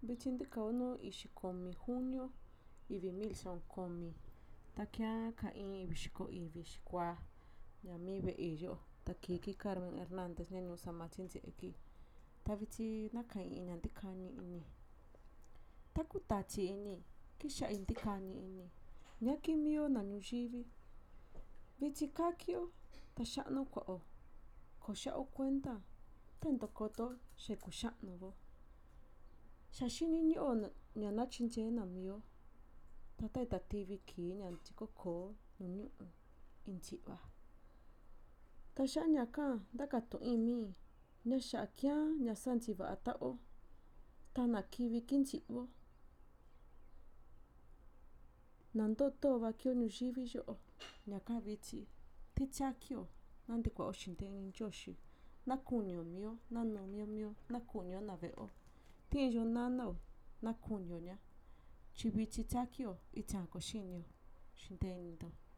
Vichi ndikauno ixikomi junio ivi 1020 takia kain vixiko ivi xikua ñami ve'e yo takiki Carmen Hernández ñañu samachincheki tavichi nakain ña ndikani ini takutachi ini kisha indikani ini ñakimio na ñuyivi vichi kakio taxa'nu kua'o koxa'o kuenta tentokoto xekuxa'nuvo xaxiniñu'o ña nachinche namio tata itativi kii ña nchikoko nuñu'u inchi'va taxañaka ndakatu'imi ñaxakia ñasanchi va'a ta'o tana kivi kinchi'vo nantoto vakio ñuyivi yo'o ñaka vichi tichakio nantikua'o xinteni nyoxi nakunio mio nanumio mio nakunio na ve'o ti'yo nanao nakunioña chi vichi chakio ichan koxinio xintenindo